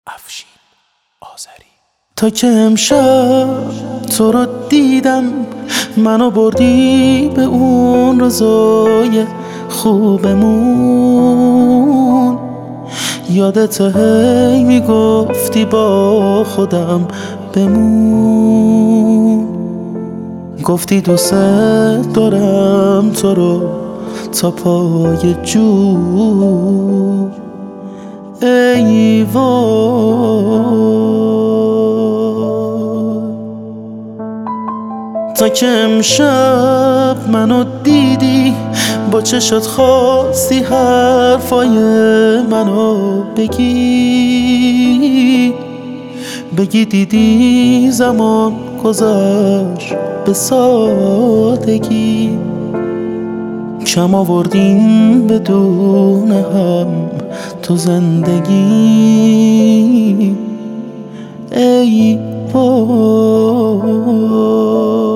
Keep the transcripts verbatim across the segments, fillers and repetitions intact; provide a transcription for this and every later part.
افشین آذری. تا که امشب تو رو دیدم، منو بردی به اون روزای خوبمون. یادت هی میگفتی با خودم بمون، گفتی دوست دارم تو رو تا پای جو. ای وای، تا که امشب منو دیدی، با چشات خواستی حرفای منو بگی بگی دیدی زمان گذشت به سادگی. کم آوردیم بدون هم تو زندگی. ای وای،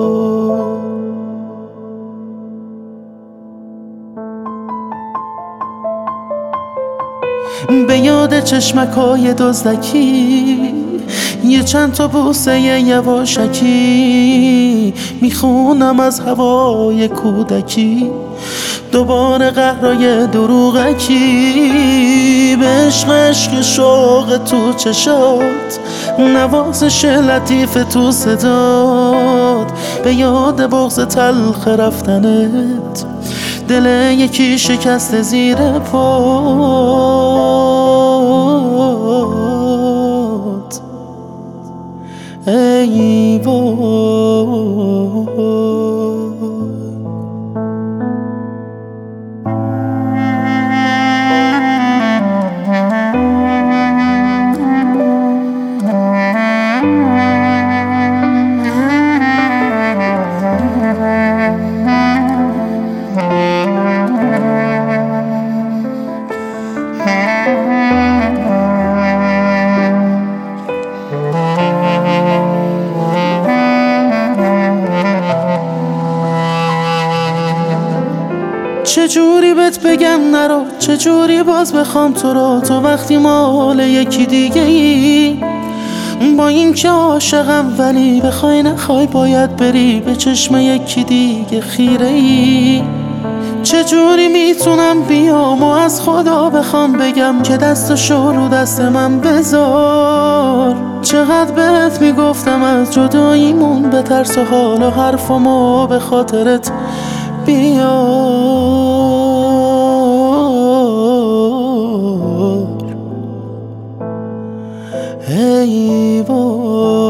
به یاد چشمکای دزدکی، یه چند تا بوسه یواشکی، میخونم از هوای کودکی دوباره قهرای دروغکی. به عشق عشق شوق تو چشات، نوازش لطیف تو صدات، به یاد بغض تلخ رفتنت، دل یکی شکست زیر پات. ای وای، چجوری بهت بگم نرو، چجوری باز بخوام تو رو، تو وقتی مال یکی دیگه ای. با این که عاشقم ولی بخوای نخوای باید بری، به چشم یکی دیگه خیره ای. چجوری میتونم بیام و از خدا بخوام بگم که دستشو رو دست من بذار. چقدر بهت میگفتم از جداییمون بترس و حالا حرفمو به خاطرت بیار. ای وای.